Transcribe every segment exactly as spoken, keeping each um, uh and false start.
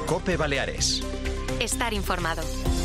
COPE Baleares. Estar informado.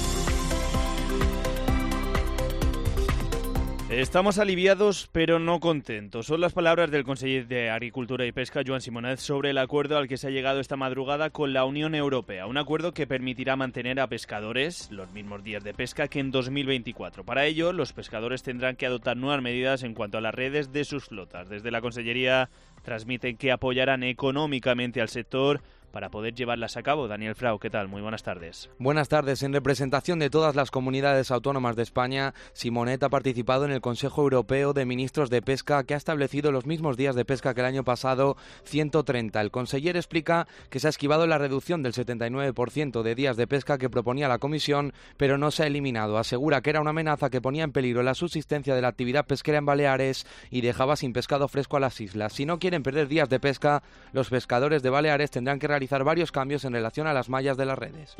Estamos aliviados, pero no contentos. Son las palabras del conseller de Agricultura y Pesca, Joan Simonet, sobre el acuerdo al que se ha llegado esta madrugada con la Unión Europea. Un acuerdo que permitirá mantener a pescadores los mismos días de pesca que en dos mil veinticuatro. Para ello, los pescadores tendrán que adoptar nuevas medidas en cuanto a las redes de sus flotas. Desde la Consellería transmiten que apoyarán económicamente al sector para poder llevarlas a cabo. Daniel Frau, ¿qué tal? Muy buenas tardes. Buenas tardes. En representación de todas las comunidades autónomas de España, Simonet ha participado en el Consejo Europeo de Ministros de Pesca, que ha establecido los mismos días de pesca que el año pasado, ciento treinta. El conseller explica que se ha esquivado la reducción del setenta y nueve por ciento de días de pesca que proponía la Comisión, pero no se ha eliminado. Asegura que era una amenaza que ponía en peligro la subsistencia de la actividad pesquera en Baleares y dejaba sin pescado fresco a las islas. Si no quieren perder días de pesca, los pescadores de Baleares tendrán que realizar realizar varios cambios en relación a las malles de les redes.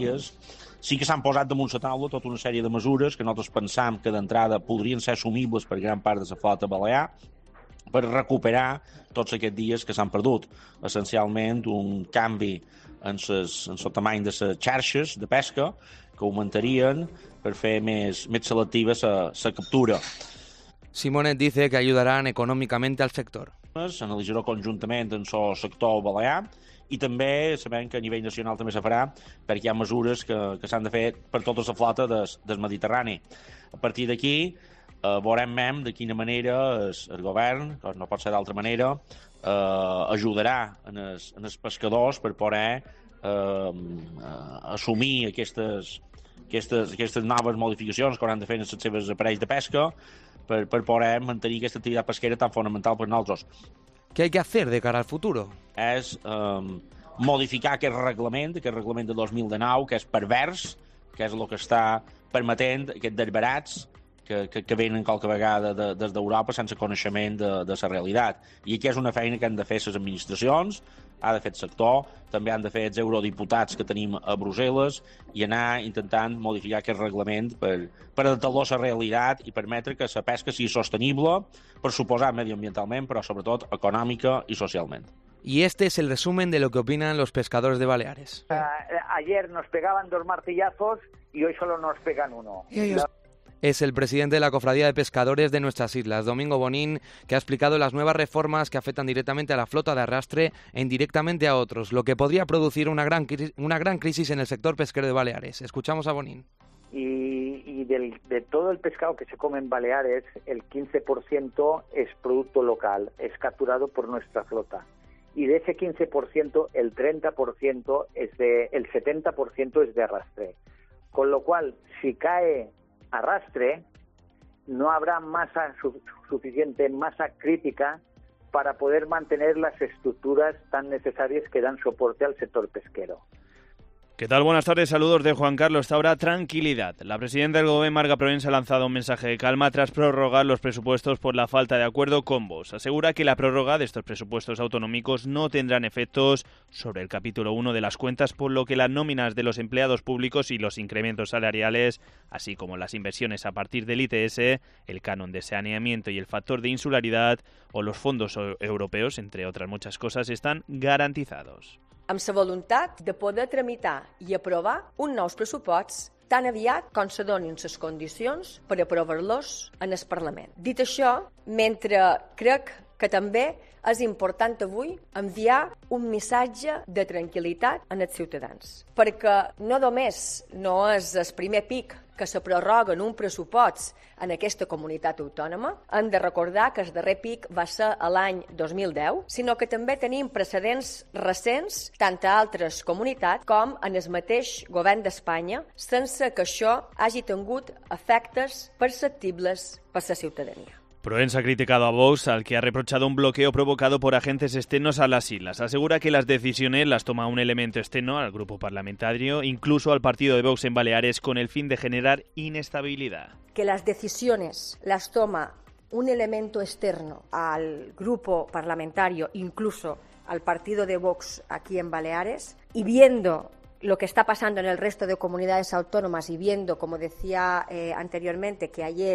Sí que s'han posat damunt la taula tota una sèrie de mesures que nosaltres pensam que d'entrada podrien ser assumibles per gran part de la flota balear per recuperar tots aquests dies que s'han perdut. Essencialment un canvi en, ses, en el tamany de les xarxes de pesca que augmentarien per fer més, més selectiva la captura. Simonet dice que ayudarán económicamente al sector. S'analitzarà conjuntament amb el sector balear i també sabem que a nivell nacional també se farà perquè hi ha mesures que, que s'han de fer per tota la flota des, del Mediterrani. A partir d'aquí eh, veurem de quina manera el, el govern, que no pot ser d'altra manera, eh, ajudarà en els, en els pescadors per poder eh, assumir aquestes, aquestes, aquestes noves modificacions que hauran de fer en els seus aparells de pesca per, per poder mantenir aquesta activitat pesquera tan fonamental per nosaltres. ¿Qué hay que hacer de cara al futuro? És eh, modificar aquest reglament, aquest reglament de dos mil dinou, que és pervers, que és el que està permetent aquests desbarats que, que, que venen qualque vegada de, des d'Europa sense coneixement de, de la realitat. I aquí és una feina que han de fer les administracions, ha de fer el sector, també han de fer els eurodiputats que tenim a Brussel·les i anar intentant modificar aquest reglament per, per adaptar-lo a la realitat i permetre que la pesca sigui sostenible, per suposar medioambientalment, però sobretot econòmica i socialment. Y este es el resumen de lo que opinan los pescadores de Baleares. Uh, ayer nos pegaban dos martillazos y hoy solo nos pegan uno. La... Es el presidente de la Cofradía de Pescadores de nuestras islas, Domingo Bonín, que ha explicado las nuevas reformas que afectan directamente a la flota de arrastre e indirectamente a otros, lo que podría producir una gran, una gran crisis en el sector pesquero de Baleares. Escuchamos a Bonín. Y, y del, de todo el pescado que se come en Baleares, el quince por ciento es producto local, es capturado por nuestra flota. Y de ese quince por ciento, el treinta por ciento es de, el setenta por ciento es de arrastre. Con lo cual, si cae arrastre, no habrá masa su, suficiente masa crítica para poder mantener las estructuras tan necesarias que dan soporte al sector pesquero. ¿Qué tal? Buenas tardes, saludos de Juan Carlos Taura. Tranquilidad. La presidenta del Gobierno, Marga Proens, ha lanzado un mensaje de calma tras prorrogar los presupuestos por la falta de acuerdo con Vox. Asegura que la prórroga de estos presupuestos autonómicos no tendrán efectos sobre el capítulo uno de las cuentas, por lo que las nóminas de los empleados públicos y los incrementos salariales, así como las inversiones a partir del I T S, el canon de saneamiento y el factor de insularidad o los fondos europeos, entre otras muchas cosas, están garantizados. Amb la voluntat de poder tramitar i aprovar uns nous pressuposts tan aviat com se donin les condicions per aprovar-los en el Parlament. Dit això, mentre crec que també és important avui enviar un missatge de tranquil·litat als ciutadans, perquè no només no és el primer pic que se prorroga en un pressupost en aquesta comunitat autònoma, hem de recordar que el darrer pic va ser l'any dos mil deu, sinó que també tenim precedents recents tant a altres comunitats com en el mateix govern d'Espanya, sense que això hagi tingut efectes perceptibles per la ciutadania. Proens ha criticado a Vox, al que ha reprochado un bloqueo provocado por agentes externos a las islas. Asegura que las decisiones las toma un elemento externo al grupo parlamentario, incluso al partido de Vox en Baleares, con el fin de generar inestabilidad. Que las decisiones las toma un elemento externo al grupo parlamentario, incluso al partido de Vox aquí en Baleares, y viendo lo que está pasando en el resto de comunidades autónomas y viendo, como decía eh, anteriormente, que ayer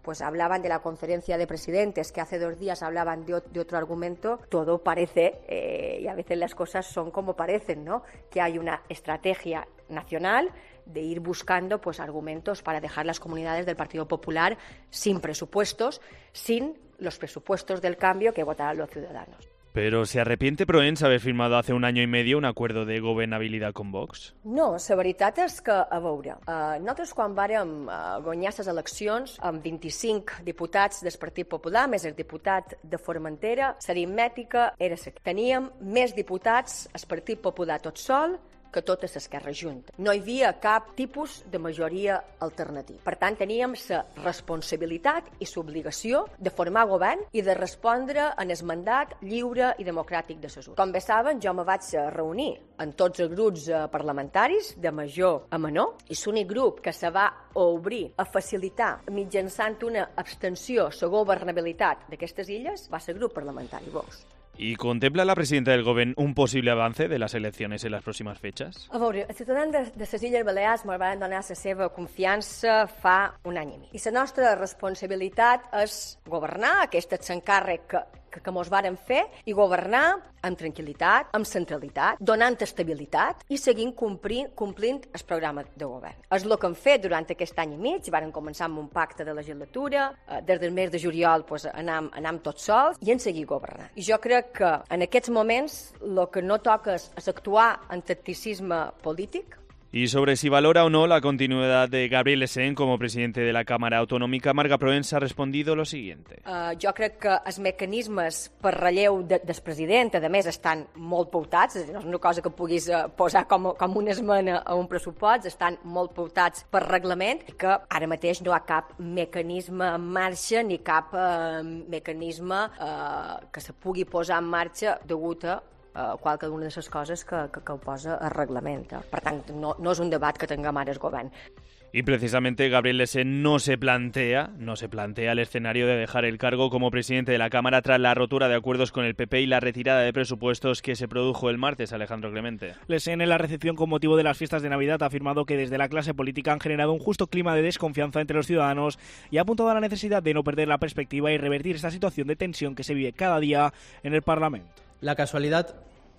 pues hablaban de la conferencia de presidentes, que hace dos días hablaban de, de otro argumento, todo parece, eh, y a veces las cosas son como parecen, ¿no? Que hay una estrategia nacional de ir buscando pues argumentos para dejar las comunidades del Partido Popular sin presupuestos, sin los presupuestos del cambio que votarán los ciudadanos. Però ¿se arrepiente Proens haver firmado hace un año y medio un acuerdo de gobernabilidad con Vox? No, la veritat és que, a veure, eh, nosaltres quan vàrem eh, guanyar les eleccions amb vint-i-cinc diputats del Partit Popular, més el diputat de Formentera, l'aritmètica era la que teníem més diputats al Partit Popular tot sol que totes Esquerra Junta. No hi havia cap tipus de majoria alternativa. Per tant, teníem la responsabilitat i l'obligació de formar govern i de respondre en el mandat lliure i democràtic de les urnes. Com bé saben, jo me vaig reunir en tots els grups parlamentaris, de major a menor, i l'únic grup que se va obrir a facilitar mitjançant una abstenció la governabilitat d'aquestes illes va ser el grup parlamentari Vox. ¿Y contempla la presidenta del Gobierno un posible avance de las elecciones en las próximas fechas? A veure, els ciutadans de, de les Illes Balears ens van donar la seva confiança fa un any i mig. I la nostra responsabilitat és governar, aquest és l'encàrrec que, que, que mos varen fer, i governar amb tranquil·litat, amb centralitat, donant estabilitat i seguint complint, complint el programa de govern. És el que hem fet durant aquest any i mig, varen començar amb un pacte de legislatura, eh, des del mes de juliol pues, anam, anam tots sols i hem seguit governant. I jo crec que en aquests moments el que no toca és, és actuar en tacticisme polític. Y sobre si valora o no la continuidad de Gabriel Essén como presidente de la Cámara Autonómica, Marga Proens ha respondido lo siguiente. Uh, jo crec que els mecanismes per relleu de, del president, a més, estan molt pautats, no és una cosa que puguis uh, posar com, com una esmena a un pressupost, estan molt pautats per reglament, i que ara mateix no hi ha cap mecanisme en marxa ni cap uh, mecanisme uh, que se pugui posar en marxa degut a Uh, qualque una de les coses que, que, que ho posa a reglament. Eh? Per tant, no, no és un debat que tinguem ara el govern. Y precisamente Gabriel Essén no se plantea, no se plantea el escenario de dejar el cargo como presidente de la Cámara tras la rotura de acuerdos con el P P y la retirada de presupuestos que se produjo el martes, Alejandro Clemente. Essén, en la recepción con motivo de las fiestas de Navidad, ha afirmado que desde la clase política han generado un justo clima de desconfianza entre los ciudadanos y ha apuntado a la necesidad de no perder la perspectiva y revertir esta situación de tensión que se vive cada día en el Parlamento. La casualidad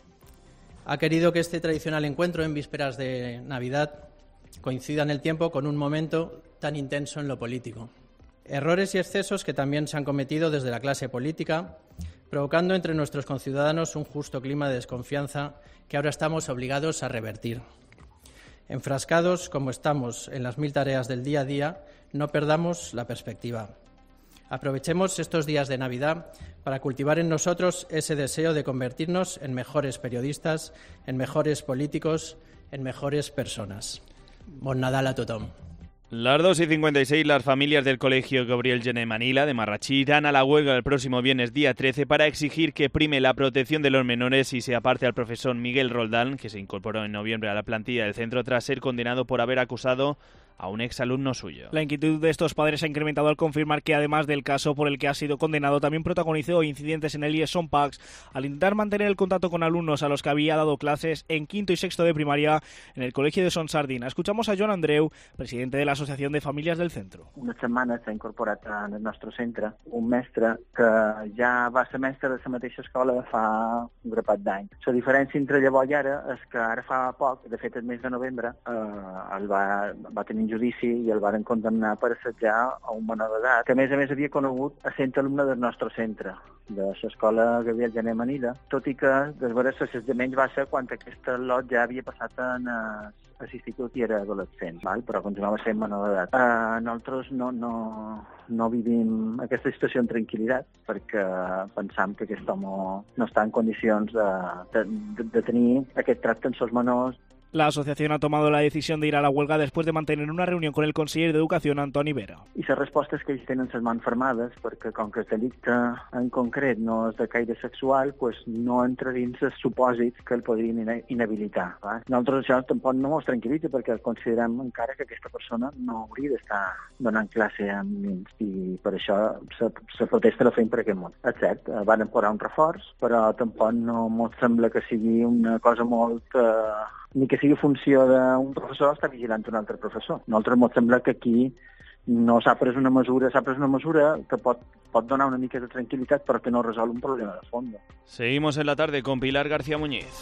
ha querido que este tradicional encuentro en vísperas de Navidad coincida en el tiempo con un momento tan intenso en lo político. Errores y excesos que también se han cometido desde la clase política, provocando entre nuestros conciudadanos un justo clima de desconfianza que ahora estamos obligados a revertir. Enfrascados como estamos en las mil tareas del día a día, no perdamos la perspectiva. Aprovechemos estos días de Navidad para cultivar en nosotros ese deseo de convertirnos en mejores periodistas, en mejores políticos, en mejores personas. Bon Nadal a tothom. Las dos y cincuenta y seis, las familias del Colegio Gabriel Gené Manila de Marratxí irán a la huelga el próximo viernes día trece para exigir que prime la protección de los menores y se aparte al profesor Miguel Roldán, que se incorporó en noviembre a la plantilla del centro tras ser condenado por haber acusado a un exalumno suyo. La inquietud de estos padres ha incrementado al confirmar que, además del caso por el que ha sido condenado, también protagonizó incidentes en el I E S Son Pax al intentar mantener el contacto con alumnos a los que había dado clases en quinto y sexto de primaria en el colegio de Son Sardina. Escuchamos a Joan Andreu, presidente de la Asociación de Famílies del Centro. Una setmana s'ha incorporat en el nostre centre un mestre que ja va ser mestre de la mateixa escola fa un grapat d'anys. La diferència entre llavors i ara és que ara fa poc, de fet el mes de novembre, eh, el va, va tenir un judici i el van condemnar per assetjar a un menor d'edat, que a més a més havia conegut a cent alumne del nostre centre, de l'escola Gabriel Gené Manila, tot i que després l'assetjament va ser quan aquest lot ja havia passat en l'institut i era adolescent, val? Però continuava sent menor d'edat. Uh, nosaltres no, no, no vivim aquesta situació en tranquil·litat perquè pensam que aquest home no està en condicions de, de, de, de tenir aquest tracte amb els menors. La asociación ha tomado la decisión de ir a la huelga después de mantener una reunión con el conseller de Educación, Antoni Vera. I la resposta és que ells tenen les mans fermades perquè com que el delicte en concret no és de caire sexual, pues no entra dins els supòsits que el podrien inhabilitar. Va? Nosaltres això tampoc no ens tranquil·litza perquè considerem encara que aquesta persona no hauria d'estar donant classe a nens i per això la protesta la fem per aquest món. És cert, van posar un reforç, però tampoc no ens sembla que sigui una cosa molt... Eh, ni que sigui funció d'un professor estar vigilant un altre professor. Nosaltres ens sembla que aquí no s'ha pres una mesura, s'ha pres una mesura que pot, pot donar una mica de tranquil·litat però que no resol un problema de fons. Seguimos en la tarde con Pilar García Muñiz.